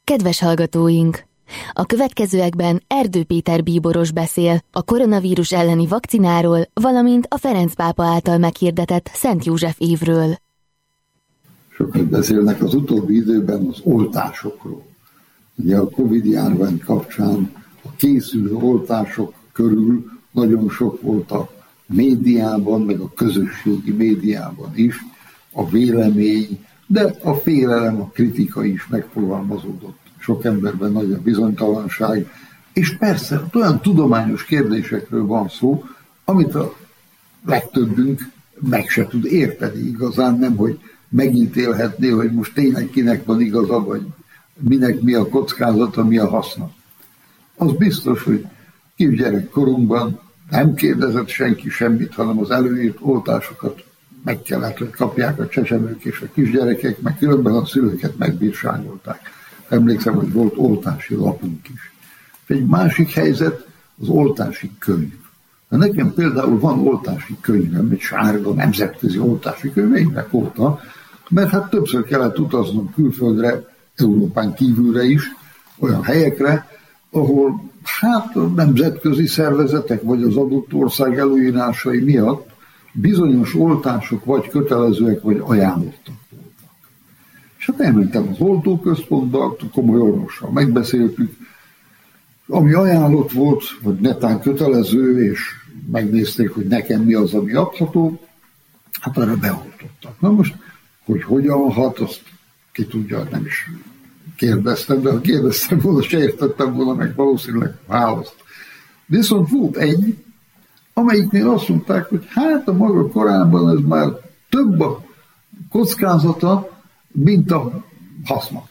Kedves hallgatóink! A következőekben Erdő Péter bíboros beszél a koronavírus elleni vakcináról, valamint a Ferenc pápa által meghirdetett Szent József évről. Sokat beszélnek az utóbbi időben az oltásokról. Ugye a Covid-járvány kapcsán a készülő oltások körül nagyon sok volt a médiában, meg a közösségi médiában is a vélemény, de a félelem, a kritika is megfogalmazódott. Sok emberben nagy a bizonytalanság, és persze olyan tudományos kérdésekről van szó, amit a legtöbbünk meg se tud érteni igazán, nem hogy megítélhetné, hogy most tényleg kinek van igaza, vagy minek mi a kockázata, mi a haszna. Az biztos, hogy kisgyerekkorunkban nem kérdezett senki semmit, hanem az előírt oltásokat meg kellett, hogy kapják a csecsemők és a kisgyerekek, meg különben a szülőket megbírságolták. Emlékszem, hogy volt oltási lapunk is. Egy másik helyzet az oltási könyv. Nekem például van oltási könyvem, egy sárga nemzetközi oltási könyv, évek óta, mert hát többször kellett utaznom külföldre, Európán kívülre is, olyan helyekre, ahol hát a nemzetközi szervezetek vagy az adott ország előírásai miatt bizonyos oltások vagy kötelezőek, vagy ajánlottak voltak. És hát elmentem az oltóközpontba, komoly orvossal megbeszéltük, ami ajánlott volt, vagy netán kötelező, és megnézték, hogy nekem mi az, ami adható, hát arra beoltottak. Na most, hogy hogyan hat, azt ki tudja, nem is kérdeztem, de ha kérdeztem volna, se értettem volna meg valószínűleg választ. Viszont volt egy, amelyiknél azt mondták, hogy hát a maga korában ez már több a kockázata, mint a haszna.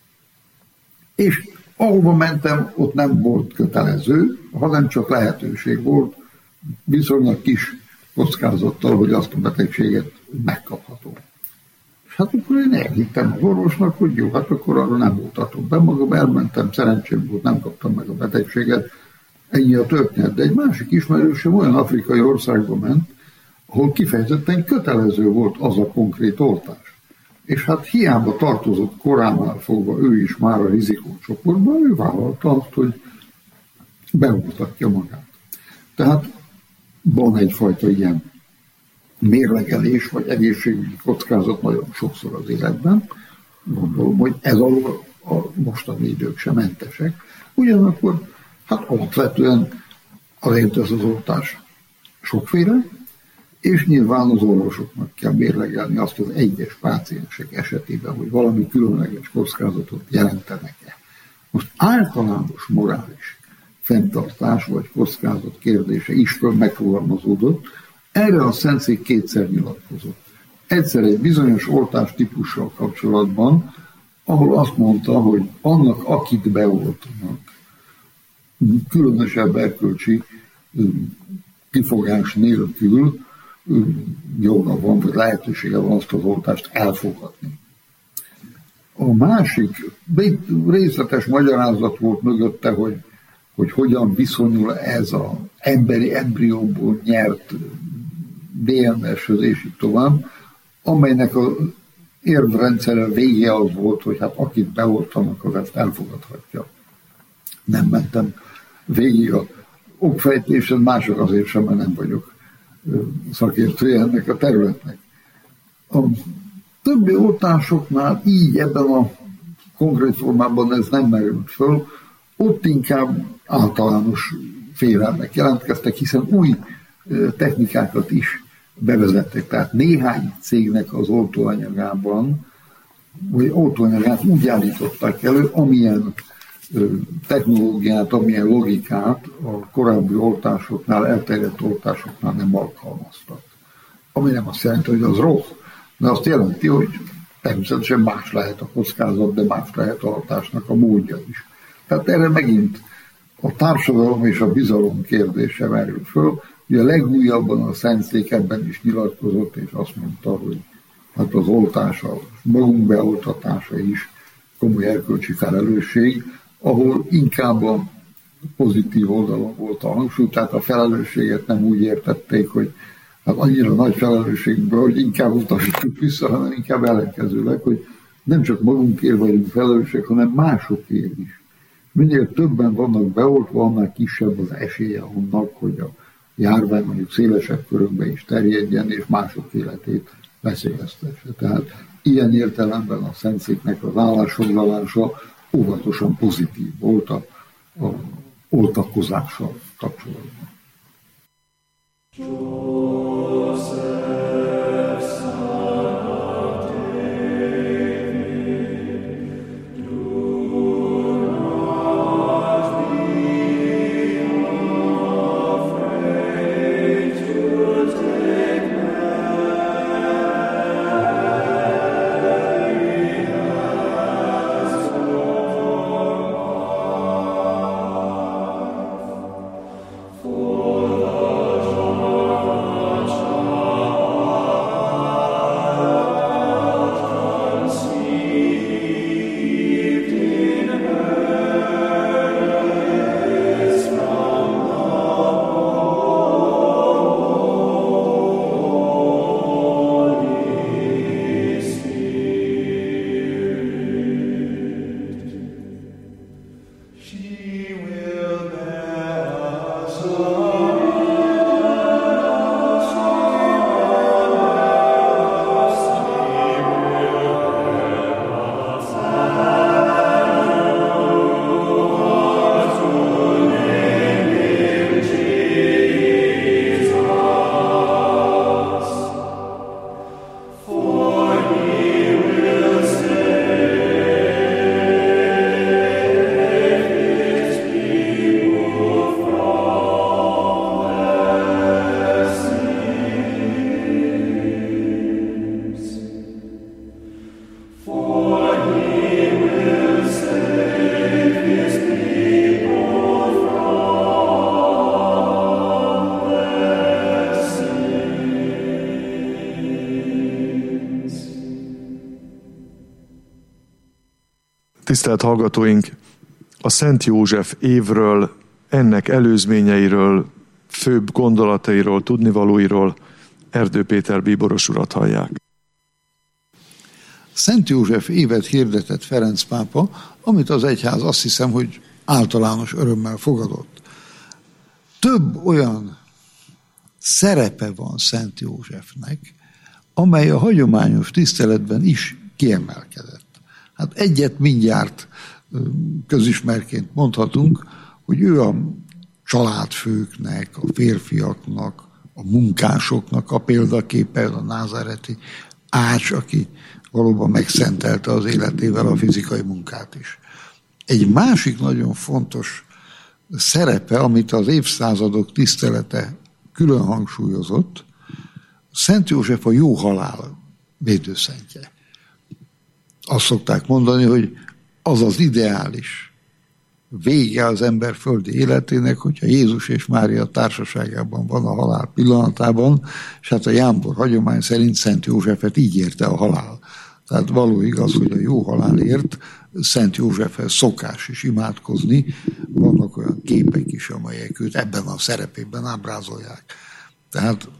És ahova mentem, ott nem volt kötelező, hanem csak lehetőség volt, viszonylag kis kockázattal, hogy azt a betegséget megkapható. És hát akkor én elhittem az orvosnak, hogy jó, hát akkor arra nem voltatom be, magam elmentem, szerencsém volt, nem kaptam meg a betegséget, ennyi a történet. De egy másik ismerősöm olyan afrikai országba ment, ahol kifejezetten kötelező volt az a konkrét oltás. És hát hiába tartozott koránál fogva ő is már a rizikócsoportban, ő vállalta azt, hogy beoltatja magát. Tehát van egyfajta ilyen mérlegelés, vagy egészségügyi kockázat nagyon sokszor az életben. Gondolom, hogy ez alól a mostani idők sem mentesek. Ugyanakkor hát alapvetően azért ez az oltás sokféle, és nyilván az orvosoknak kell mérlegelni azt az egyes páciensek esetében, hogy valami különleges kockázatot jelentenek-e. Most általános morális fenntartás vagy kockázat kérdése is föl megfogalmazódott, erre a Szentszék kétszer nyilatkozott. Egyszer egy bizonyos oltás típussal kapcsolatban, ahol azt mondta, hogy annak, akit beoltanak, különösebb erkölcsi kifogás nélkül joga van, vagy lehetősége van azt az oltást elfogadni. A másik, részletes magyarázat volt mögötte, hogy hogyan viszonyul ez az emberi embrióból nyert DNS-höz, és így tovább, amelynek az érvrendszere vége az volt, hogy hát akit beoltanak, az ezt elfogadhatja. Nem mentem végig a okfejtésen, mások azért sem, mert nem vagyok szakértője ennek a területnek. A többi oltásoknál így ebben a konkrét formában ez nem merült föl, ott inkább általános félelmek jelentkeztek, hiszen új technikákat is bevezettek. Tehát néhány cégnek az oltóanyagában, vagy oltóanyagát úgy állították elő, amilyen technológiát, amilyen logikát a korábbi oltásoknál, elterjedt oltásoknál nem alkalmaztak. Ami nem azt jelenti, hogy az rossz, de azt jelenti, hogy természetesen más lehet a kockázat, de más lehet a oltásnak a módja is. Tehát erre megint a társadalom és a bizalom kérdése merül föl. Ugye a legújabban a Szentszék ebben is nyilatkozott, és azt mondta, hogy hát az oltása, magunk beoltatása is komoly erkölcsi felelősség, ahol inkább a pozitív oldalon volt a hangsúly, tehát a felelősséget nem úgy értették, hogy hát annyira nagy felelősségből, hogy inkább utasítsuk vissza, hanem inkább ellenkezőleg, hogy nem csak magunkért vagyunk felelősek, hanem másokért is. Minél többen vannak beoltva, annál kisebb az esélye annak, hogy a járvány mondjuk szélesebb körökbe is terjedjen, és mások életét veszélyeztesse. Tehát ilyen értelemben a Szentszéknek az állásfoglalása óvatosan pozitív volt a oltakozással kapcsolatban. Tisztelt hallgatóink, a Szent József évről, ennek előzményeiről, főbb gondolatairól, tudnivalóiról Erdő Péter bíboros urat hallják. Szent József évet hirdetett Ferenc pápa, amit az egyház azt hiszem, hogy általános örömmel fogadott. Több olyan szerepe van Szent Józsefnek, amely a hagyományos tiszteletben is kiemelkedett. Hát egyet mindjárt közismerként mondhatunk, hogy ő a családfőknek, a férfiaknak, a munkásoknak a példaképe, a názáreti Ács, aki valóban megszentelte az életével a fizikai munkát is. Egy másik nagyon fontos szerepe, amit az évszázadok tisztelete külön hangsúlyozott, Szent József a jó halál védőszentje. Azt szokták mondani, hogy az az ideális vége az ember földi életének, hogyha Jézus és Mária társaságában van a halál pillanatában, és hát a jámbor hagyomány szerint Szent Józsefet így érte a halál. Tehát való igaz, hogy a jó halálért Szent Józsefhez szokás is imádkozni, vannak olyan képek is, amelyek őt ebben a szerepében ábrázolják. Tehát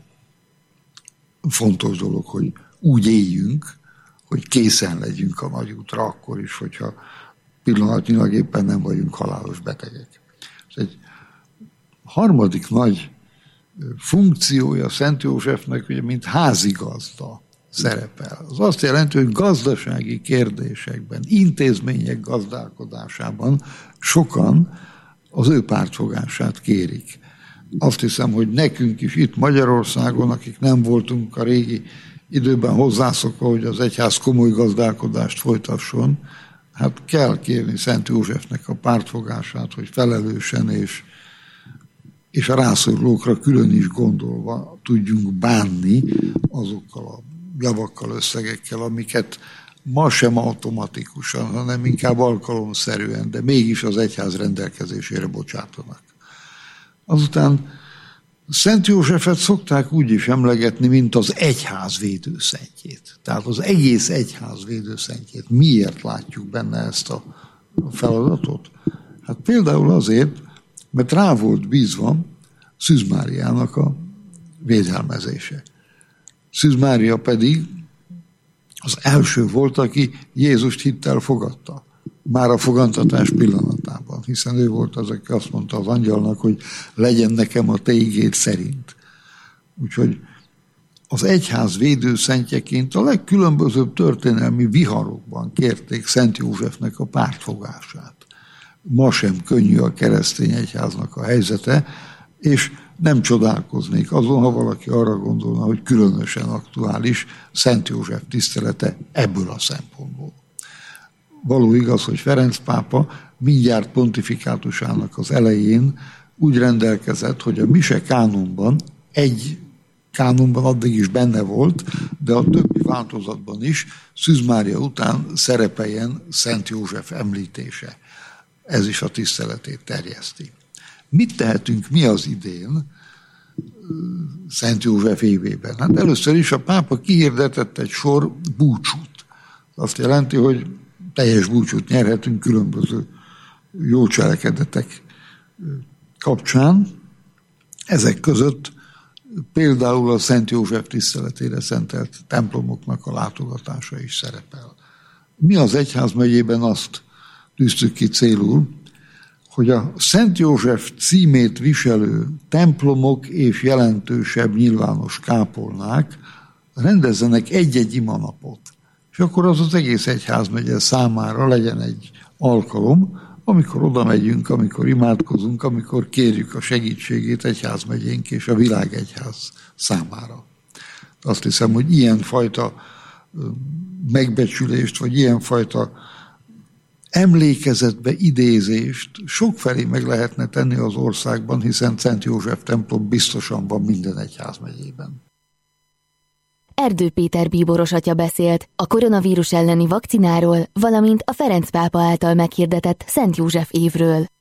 fontos dolog, hogy úgy éljünk, hogy készen legyünk a nagy útra akkor is, hogyha pillanatnyilag éppen nem vagyunk halálos betegek. És egy harmadik nagy funkciója Szent Józsefnek, ugye, mint házigazda szerepel. Az azt jelenti, hogy gazdasági kérdésekben, intézmények gazdálkodásában sokan az ő pártfogását kérik. Azt hiszem, hogy nekünk is itt Magyarországon, akik nem voltunk a régi időben hozzászokva, hogy az egyház komoly gazdálkodást folytasson, hát kell kérni Szent Józsefnek a pártfogását, hogy felelősen és a rászorulókra külön is gondolva tudjunk bánni azokkal a javakkal, összegekkel, amiket ma sem automatikusan, hanem inkább alkalomszerűen, de mégis az egyház rendelkezésére bocsátanak. Azután Szent Józsefet szokták úgy is emlegetni, mint az egyház védőszentjét. Tehát az egész egyház védőszentjét. Miért látjuk benne ezt a feladatot? Hát például azért, mert rá volt bízva Szűz Máriának a védelmezése. Szűz Mária pedig az első volt, aki Jézust hittel fogadta. Már a fogantatás pillanatában, hiszen ő volt az, aki azt mondta az angyalnak, hogy legyen nekem a te igéd szerint. Úgyhogy az egyház védőszentjeként a legkülönbözőbb történelmi viharokban kérték Szent Józsefnek a pártfogását. Ma sem könnyű a keresztény egyháznak a helyzete, és nem csodálkoznék azon, ha valaki arra gondolna, hogy különösen aktuális Szent József tisztelete ebből a szempontból. Való igaz, hogy Ferenc pápa mindjárt pontifikátusának az elején úgy rendelkezett, hogy a mise kánonban, egy kánonban addig is benne volt, de a többi változatban is Szűz Mária után szerepeljen Szent József említése. Ez is a tiszteletét terjeszti. Mit tehetünk mi az idén Szent József évében? Hát először is a pápa kihirdetett egy sor búcsút. Azt jelenti, hogy teljes búcsút nyerhetünk különböző jó cselekedetek kapcsán. Ezek között például a Szent József tiszteletére szentelt templomoknak a látogatása is szerepel. Mi az egyházmegyében azt tűztük ki célul, hogy a Szent József címét viselő templomok és jelentősebb nyilvános kápolnák rendezzenek egy-egy imanapot. És akkor az egész egyházmegye számára legyen egy alkalom, amikor oda megyünk, amikor imádkozunk, amikor kérjük a segítségét egyházmegyénk és a világegyház számára. Azt hiszem, hogy ilyenfajta megbecsülést, vagy ilyenfajta emlékezetbe idézést sokfelé meg lehetne tenni az országban, hiszen Szent József templom biztosan van minden egyházmegyében. Erdő Péter bíboros atya beszélt a koronavírus elleni vakcináról, valamint a Ferenc pápa által meghirdetett Szent József évről.